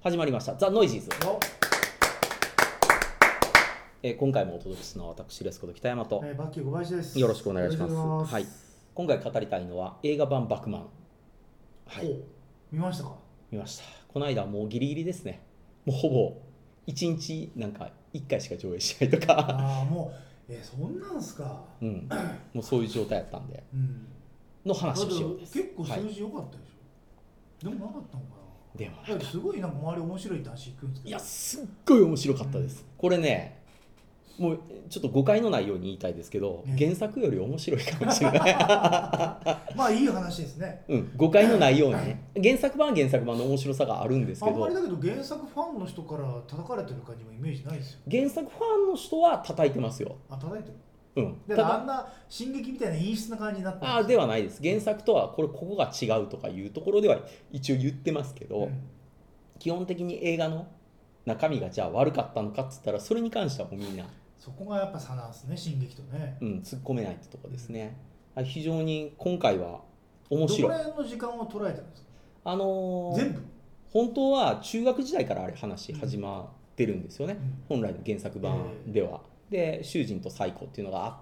始まりましたザ・ノイジーズ。今回もお届けするのは私レスこと北山と、 バッキー小林です。 よろしくお願いします。はい、今回語りたいのは映画版バクマン。 はい、見ましたか？ 見ました。この間もうギリギリですね。もうほぼ1日なんか1回しか上映しないとかああもうそんなんすか。 うんもうそういう状態やったんで、の話をしようです。 結構数字良かったでしょ、でもなかったのかな。 でもなんかすごいなんか周り面白いって話聞くんですけど、 いやすっごい面白かったです、これね。もうちょっと誤解のないように言いたいですけど、原作より面白いかもしれないまあいい話ですね、 誤解のないようにね。原作版は原作版の面白さがあるんですけど、 あんまりだけど原作ファンの人から叩かれてる感じもイメージないですよ。 原作ファンの人は叩いてますよ。 叩いてる。 ただあんな進撃みたいな陰湿な感じになってではないです。原作とはここが違うとかいうところでは一応言ってますけど、基本的に映画の中身がじゃあ悪かったのかっつったら、それに関してはもうみんなそこがやっぱ差なんですね、進撃とね。 突っ込めないってとこですね。非常に今回は面白い。 どこら辺の時間を捉えてるんですか？全部本当は中学時代からあれ話始まってるんですよね、本来の原作版では。で囚人とサイコっていうのがあって、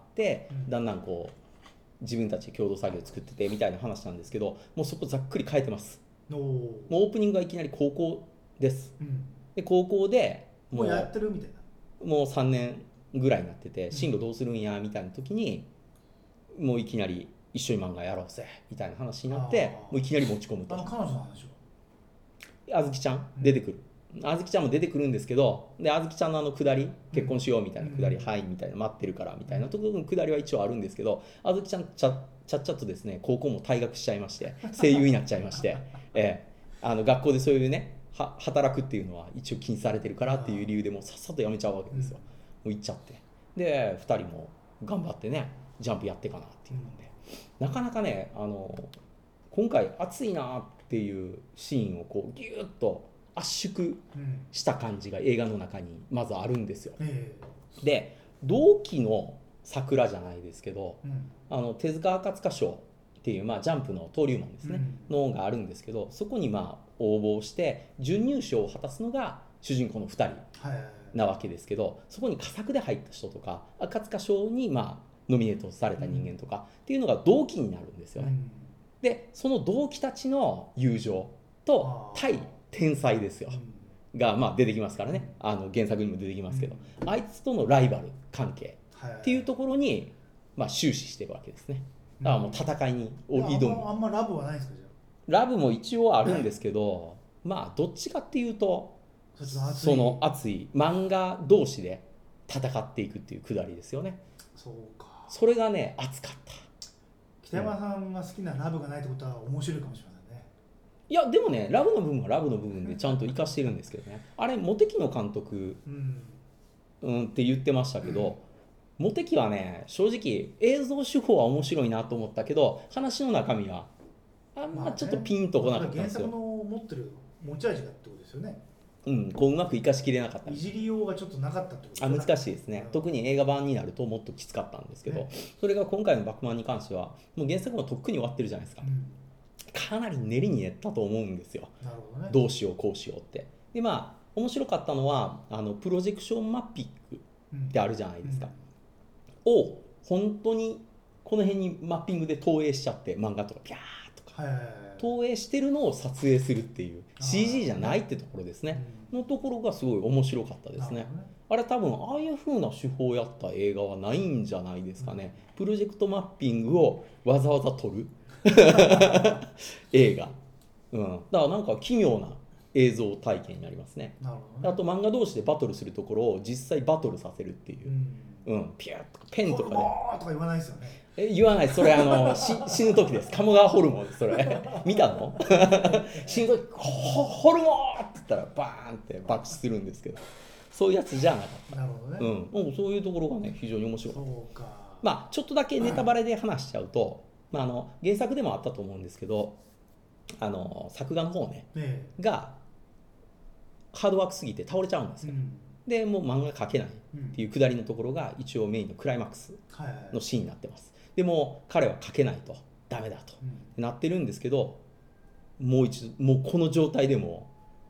だんだんこう自分たちで共同作業作っててみたいな話なんですけど、もうそこざっくり変えてます。もうオープニングがいきなり高校です、で高校でもうやってるみたいな、 もう3年ぐらいになってて、進路どうするんやみたいな時に、もういきなり一緒に漫画やろうぜみたいな話になって、もういきなり持ち込むと。 彼女の話はあずきちゃん出てくる、あずきちゃんも出てくるんですけど、であずきちゃんのくだり、結婚しようみたいなくだり、はいみたいな、待ってるからみたいなところのくだりは一応あるんですけど、あずきちゃんちゃっちゃとですね、高校も退学しちゃいまして、声優になっちゃいまして、学校でそういうね働くっていうのは一応禁止されてるからっていう理由でもうさっさと辞めちゃうわけですよ。もう行っちゃって、で2人も頑張ってねジャンプやってかなっていうので、なかなかね今回熱いなっていうシーンをこうギュッと圧縮した感じが映画の中にまずあるんですよ。で同期の桜じゃないですけど、手塚赤塚賞っていう、ジャンプの登竜門ですね、のがあるんですけど、そこに応募して準入賞を果たすのが主人公の2人なわけですけど、そこに佳作で入った人とか赤塚賞にノミネートされた人間とかっていうのが同期になるんですよね。でその同期たちの友情と対天才ですよ、が出てきますからね、原作にも出てきますけど、あいつとのライバル関係っていうところに終始してるわけですね。だからもう戦いに挑む。 あんまラブはないですか？じゃラブも一応あるんですけど、どっちかっていうとその熱い漫画同士で戦っていくっていうくだりですよね。 そうか。 それがね熱かった。 北山さんが好きなラブがないってことは面白いかもしれませんね。 いやでもね、ラブの部分はラブの部分でちゃんと生かしてるんですけどね。あれモテキの監督、って言ってましたけど、モテキはね正直映像手法は面白いなと思ったけど、話の中身はあんまちょっとピンとこなかったんですよ。 原作の持ってる持ち味がってことですよね。 こううまく生かしきれなかった。 いじりようがちょっとなかったってことですね。 難しいですね、特に映画版になるともっときつかったんですけど、それが今回の「バクマン」に関してはもう原作もとっくに終わってるじゃないですか、かなり練りに練ったと思うんですよ。 なるほどね。 どうしようこうしようって。で面白かったのはプロジェクションマッピングってあるじゃないですか、を本当にこの辺にマッピングで投影しちゃって、漫画とかピャーとか投影してるのを撮影するっていう CG じゃないってところですね、のところがすごい面白かったですね。あれ多分ああいう風な手法をやった映画はないんじゃないですかね、プロジェクトマッピングをわざわざ撮る映画、だからなんか奇妙な映像体験になりますね。あと漫画同士でバトルするところを実際バトルさせるっていう、ピューッとかペンとかでホルモンとか言わないですよね。 言わない。それ死ぬ時です。鴨川ホルモンです。それ見たの？死ぬ時ホルモンって言ったらバーンって爆死するんですけど、そういうやつじゃなかった。 なるほどね。 もうそういうところがね非常に面白かった。 そうか。 ちょっとだけネタバレで話しちゃうと、原作でもあったと思うんですけど、作画の方ねがハードワークすぎて倒れちゃうんですよ、でもう漫画描けないっていうくだりのところが一応メインのクライマックスのシーンになってます。でも彼は描けないとダメだとなってるんですけど、もうこの状態でも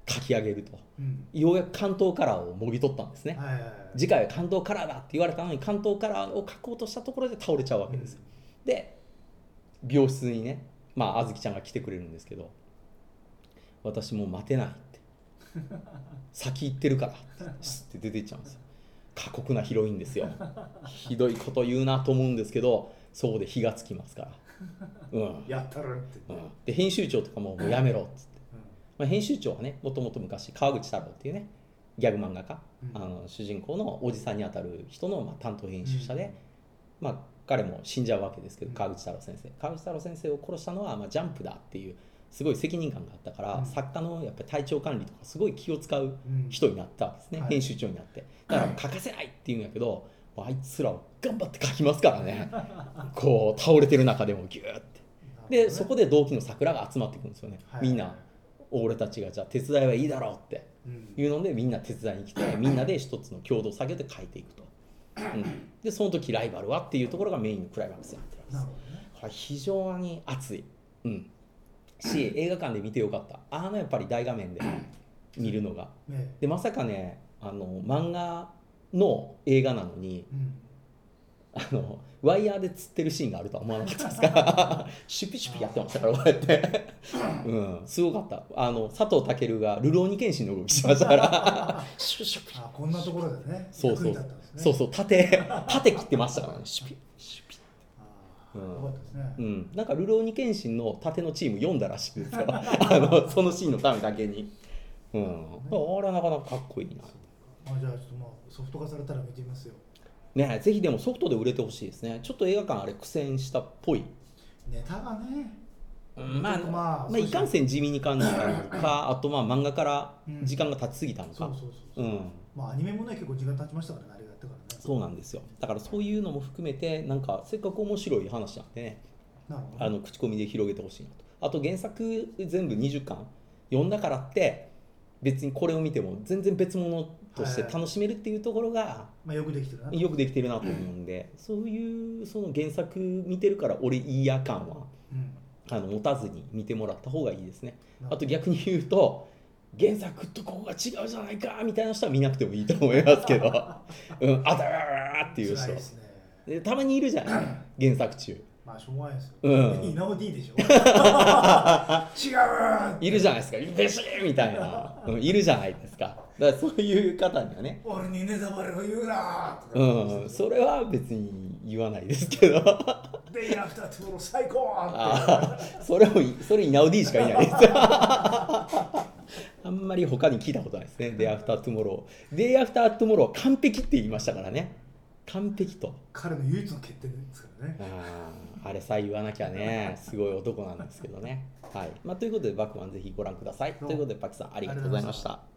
書き上げると、 うんようやく関東カラーをもぎ取ったんですね、 はいはいはい次回は関東カラーだって言われたのに関東カラーを書こうとしたところで倒れちゃうわけですよ、で病室にねあずきちゃんが来てくれるんですけど、私もう待てないって先行ってるからって出ていっちゃうんですよ。過酷なヒロインですよ。ひどいこと言うなと思うんですけど、そこで火がつきますから、 やったるって言って、 で編集長とかもうやめろっつって、編集長はねもともと昔川口太郎っていうねギャグ漫画家、主人公のおじさんにあたる人の担当編集者で、彼も死んじゃうわけですけど、川口太郎先生を殺したのは、ジャンプだっていうすごい責任感があったから、作家のやっぱり体調管理とかすごい気を使う人になったんですね、編集長になって。だから書かせないって言うんやけど、あいつらは頑張って書きますからねこう倒れてる中でもギューってで、そこで同期の桜が集まってくるんですよね、みんな俺たちがじゃあ手伝いはいいだろうっていうので、みんな手伝いに来て、みんなで一つの共同作業で書いていくと、でその時ライバルはっていうところがメインのクライマックスになってます。これ非常に熱い、し映画館で見てよかった。やっぱり大画面で見るのが、でまさかね漫画の映画なのに、ワイヤーで釣ってるシーンがあるとは思わなかったですからシュピシュピやってましたからこうやってすごかった。佐藤健が流浪に剣心の動きしましたからシュピシュピ、 こんなところでね、 そう縦切ってましたからね、シュピシュピ。なんか流浪に剣心の縦のチーム読んだらしいんですよそのシーンのためだけに、あれはなかなかかっこいいな。 じゃあちょっとソフト化されたら見てみますよね。ぜひでもソフトで売れてほしいですね。ちょっと映画館あれ苦戦したっぽい、 ネタがね、 いかんせん地味に感じたのかあと漫画から時間が経ちすぎたのか、 アニメもね結構時間経ちましたからね、あれがやってからね。 そうなんですよ。だからそういうのも含めてなんかせっかく面白い話なんでね、口コミで広げてほしいなと。あと原作全部20巻読んだからって別にこれを見ても全然別物として楽しめるっていうところがよくできてるなと思うんで、そういうその原作見てるから俺いいや感は持たずに見てもらった方がいいですね。あと逆に言うと原作とここが違うじゃないかみたいな人は見なくてもいいと思いますけどあだらっていう人でたまにいるじゃない原作中。 しょうがないですよ。稲尾 D でしょ違ういるじゃないですか、ベシーみたいな、いるじゃないですか。だからそういう方にはね、 俺にネタバレを言うなそれは別に言わないですけどデイアフタートゥモロー最高それ稲尾 D しかいないですあんまり他に聞いたことないですね。デイアフタートゥモローは完璧って言いましたからね。完璧と彼の唯一の欠点ですからね。 あれさえ言わなきゃねすごい男なんですけどね。ということでバックマンぜひご覧ください。ということでパキさんありがとうございました。